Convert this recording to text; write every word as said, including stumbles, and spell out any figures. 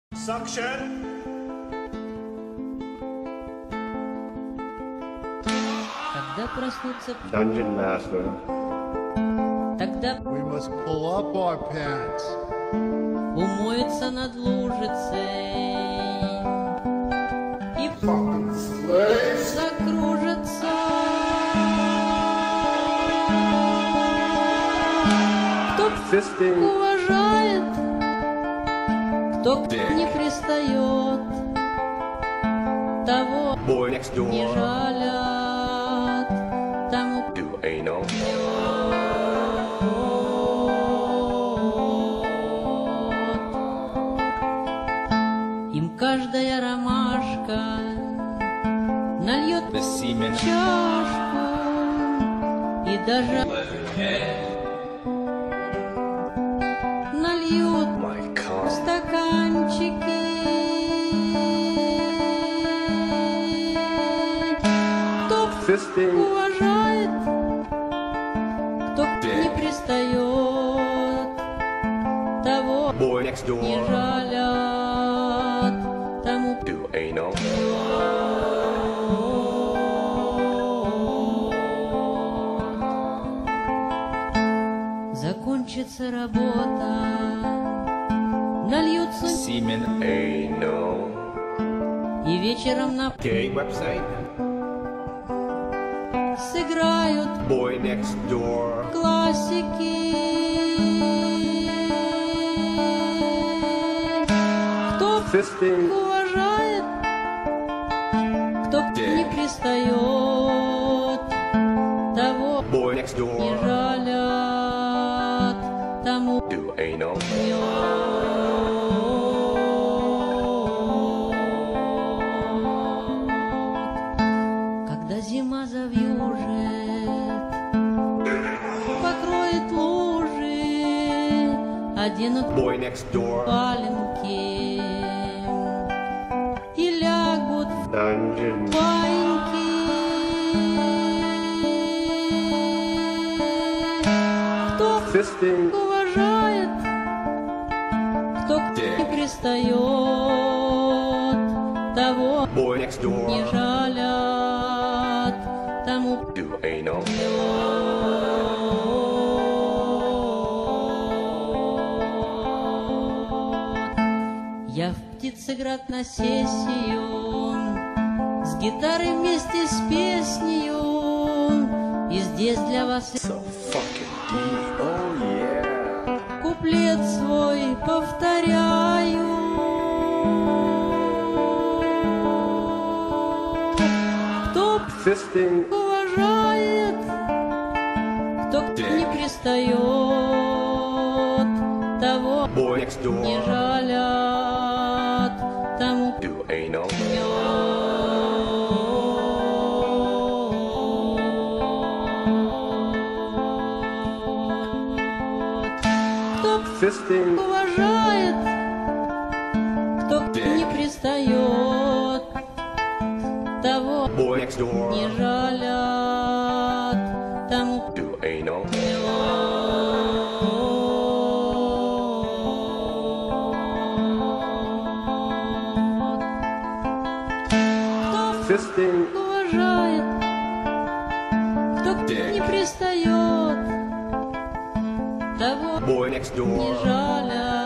Suction. Когда проснутся Dungeon Master. Тогда We must pull up our pants. умоется над лужицей и закружится. Кто Fisting. уважает, кто не пристает, того Boy next door. не жалят, тому Do anal. им каждая ромашка нальет The semen. чашку и даже нальют My God. стаканчики. Кто Fisting. уважает, кто не пристает, того Boy next не door. жалят, тому Do anal. закончится работа, нальются Semen. Anal. и вечером на Gay website. сыграют Boy next door. классики. Кто Fisting. уважает, кто не пристает, того Boy next не door. жалят, тому Do anal. когда зима завьюжит, покроет лужи, оденут Boy next door. валенки и лягут в Dungeon. баиньки. Кто Fisting. уважает, кто не пристает, того Boy next не door. жалят, тому Do anal. я в Птицеград на сессию с гитарой вместе с песнею, и здесь для вас So fucking deep. Oh yeah. куплет свой повторяю. Кто Fisting. уважает, кто не пристает, того Boy next не door. жалят, тому Do anal. кто Fisting. уважает, кто не пристает, того Boy next не door. жалят, тому Do anal. кто Fisting. уважает, кто не пристает, того Boy next не door. жалят.